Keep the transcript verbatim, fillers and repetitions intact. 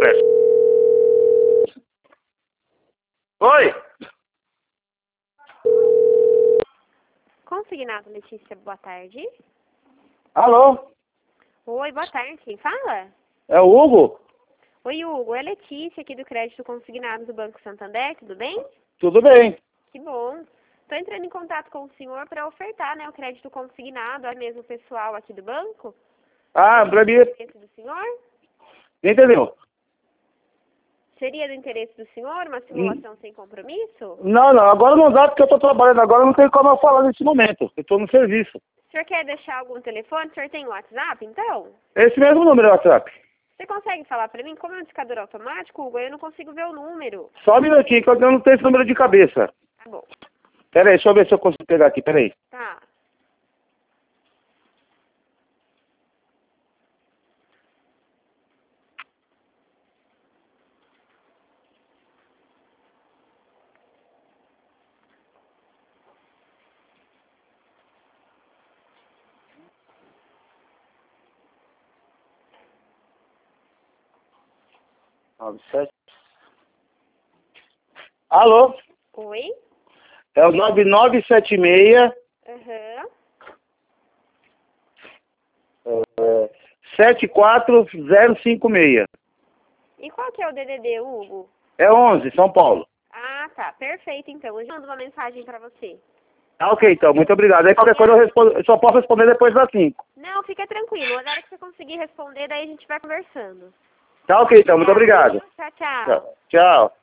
presta. Oi? Consignado, Letícia, boa tarde. Alô? Oi, boa tarde. Quem fala? É o Hugo? Oi, Hugo. É Letícia aqui do Crédito Consignado do Banco Santander, tudo bem? Tudo bem. Que bom. Estou entrando em contato com o senhor para ofertar, né, o crédito consignado ao mesmo pessoal aqui do banco. Ah, pra mim... Seria do interesse do senhor? Entendeu? Seria do interesse do senhor uma simulação hum. sem compromisso? Não, não. Agora não dá porque eu tô trabalhando. Agora não tem como eu falar nesse momento. Eu tô no serviço. O senhor quer deixar algum telefone? O senhor tem WhatsApp, então? Esse mesmo número é WhatsApp. Você consegue falar para mim? Como é um indicador automático, Hugo, eu não consigo ver o número. Só um minutinho que eu não tenho esse número de cabeça. Tá bom. Pera aí, deixa eu ver se eu consigo pegar aqui. Pera aí. Tá. nove sete. Alô? Oi? É o nove nove sete seis. Aham. É, sete quatro zero cinco seis. E qual que é o D D D, Hugo? É onze, São Paulo. Ah, tá. Perfeito, então. Eu já mando uma mensagem para você. Ah, ok, então. Muito obrigado. Aí qualquer coisa eu, respondo, eu só posso responder depois das cinco. Não, fica tranquilo. Na hora que você conseguir responder, daí a gente vai conversando. Tá ok, então. Muito obrigado. Tchau, tchau. Tchau. Tchau.